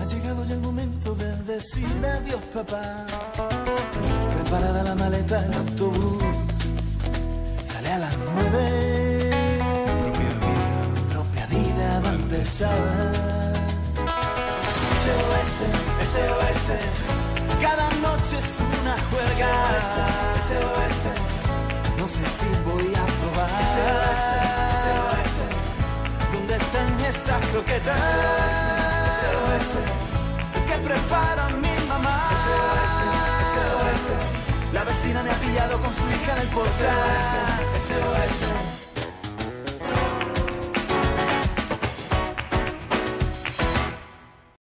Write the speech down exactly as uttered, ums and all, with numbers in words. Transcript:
Ha llegado ya el momento de decir adiós, papá. Preparada la maleta en autobús, sale a las nueve. Propia vida, propia vida va a empezar. S O S, S O S, cada noche es una juerga. S O S, no sé si voy a probar. S O S, S O S, ¿dónde están esas croquetas? S O S, que prepara mi mamá. S O S, S O S, la vecina me ha pillado con su hija en el portal. S O S,